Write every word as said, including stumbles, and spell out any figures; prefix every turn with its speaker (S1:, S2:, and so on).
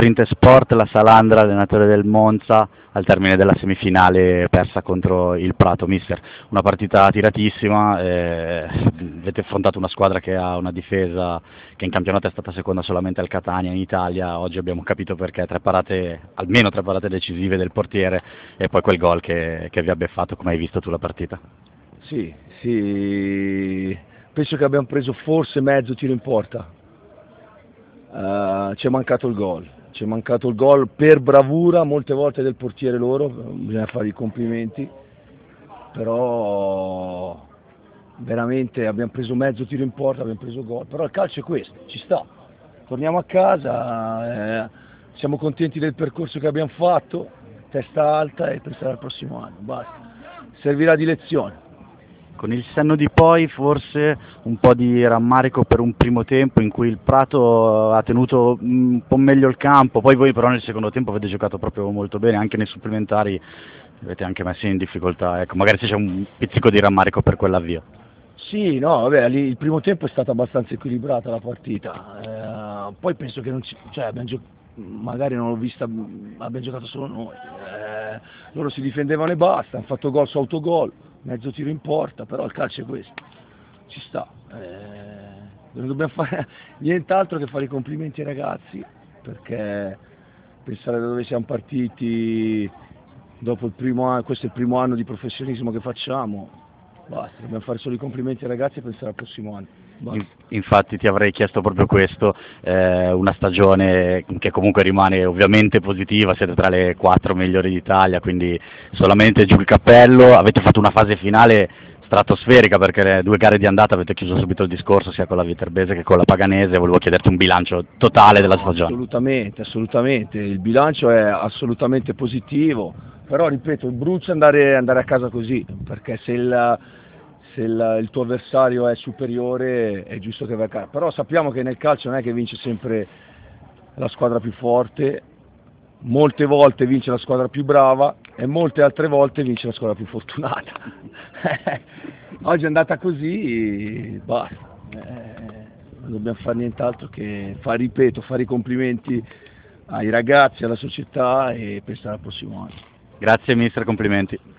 S1: Sprint Sport, la Salandra, allenatore del Monza, al termine della semifinale persa contro il Prato. Mister, una partita tiratissima, eh, avete affrontato una squadra che ha una difesa che in campionato è stata seconda solamente al Catania in Italia. Oggi abbiamo capito perché, tre parate, almeno tre parate decisive del portiere e poi quel gol che, che vi abbia fatto. Come hai visto tu la partita?
S2: Sì, sì, penso che abbiamo preso forse mezzo tiro in porta, uh, ci è mancato il gol, ci è mancato il gol per bravura molte volte del portiere loro, bisogna fare i complimenti, però veramente abbiamo preso mezzo tiro in porta, abbiamo preso gol, però il calcio è questo, ci sta, torniamo a casa, eh, siamo contenti del percorso che abbiamo fatto, testa alta e pensare al prossimo anno, basta, servirà di lezione.
S1: Con il senno di poi forse un po' di rammarico per un primo tempo in cui il Prato ha tenuto un po' meglio il campo, poi voi però nel secondo tempo avete giocato proprio molto bene, anche nei supplementari avete anche messo in difficoltà, ecco, magari se c'è un pizzico di rammarico per quell'avvio.
S2: Sì, no, vabbè, lì il primo tempo è stata abbastanza equilibrata la partita, eh, poi penso che non ci, cioè, abbiamo gio- magari non l'ho vista, abbiamo giocato solo noi, eh, loro si difendevano e basta, hanno fatto gol su autogol, mezzo tiro in porta, però il calcio è questo, ci sta, eh, non dobbiamo fare nient'altro che fare i complimenti ai ragazzi, perché pensare da dove siamo partiti, dopo il primo anno, questo è il primo anno di professionismo che facciamo, basta, dobbiamo fare solo i complimenti ai ragazzi e pensare al prossimo anno.
S1: In- Infatti ti avrei chiesto proprio questo, eh, una stagione che comunque rimane ovviamente positiva, siete tra le quattro migliori d'Italia, quindi solamente giù il cappello, avete fatto una fase finale stratosferica perché le due gare di andata avete chiuso subito il discorso sia con la Viterbese che con la Paganese, volevo chiederti un bilancio totale della stagione.
S2: Assolutamente, assolutamente, il bilancio è assolutamente positivo, però ripeto, brucia andare, andare a casa così, perché se il se il, il tuo avversario è superiore è giusto che vai a casa, però sappiamo che nel calcio non è che vince sempre la squadra più forte, molte volte vince la squadra più brava e molte altre volte vince la squadra più fortunata. Oggi è andata così, basta, eh, non dobbiamo fare nient'altro che fare, ripeto, fare i complimenti ai ragazzi, alla società e pensare al prossimo anno.
S1: Grazie mister, complimenti.